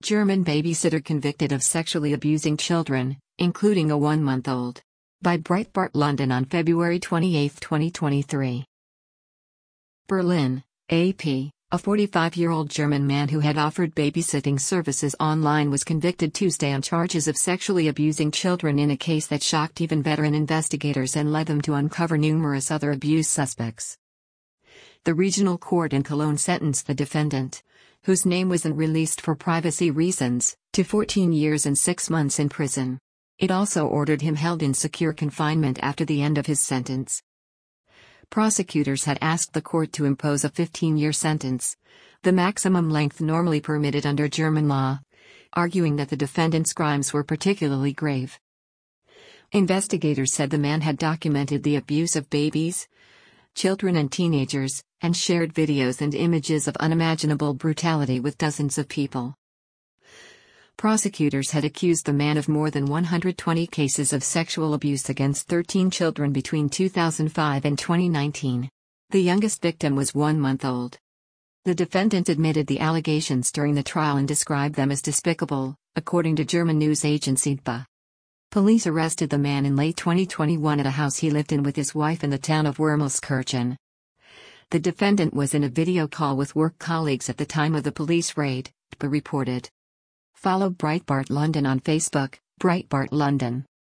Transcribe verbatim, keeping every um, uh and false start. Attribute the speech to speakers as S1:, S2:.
S1: German babysitter convicted of sexually abusing children, including a one-month-old. By Breitbart London on February twenty-eighth, twenty twenty-three. Berlin, A P. A forty-five-year-old German man who had offered babysitting services online was convicted Tuesday on charges of sexually abusing children in a case that shocked even veteran investigators and led them to uncover numerous other abuse suspects. The regional court in Cologne sentenced the defendant, whose name wasn't released for privacy reasons, to fourteen years and six months in prison. It also ordered him held in secure confinement after the end of his sentence. Prosecutors had asked the court to impose a fifteen-year sentence, the maximum length normally permitted under German law, arguing that the defendant's crimes were particularly grave. Investigators said the man had documented the abuse of babies, children and teenagers, and shared videos and images of unimaginable brutality with dozens of people. Prosecutors had accused the man of more than one hundred twenty cases of sexual abuse against thirteen children between two thousand five and twenty nineteen. The youngest victim was one month old. The defendant admitted the allegations during the trial and described them as despicable, according to German news agency D P A. Police arrested the man in late twenty twenty-one at a house he lived in with his wife in the town of Wermelskirchen. The defendant was in a video call with work colleagues at the time of the police raid, D P A reported. Follow Breitbart London on Facebook, Breitbart London.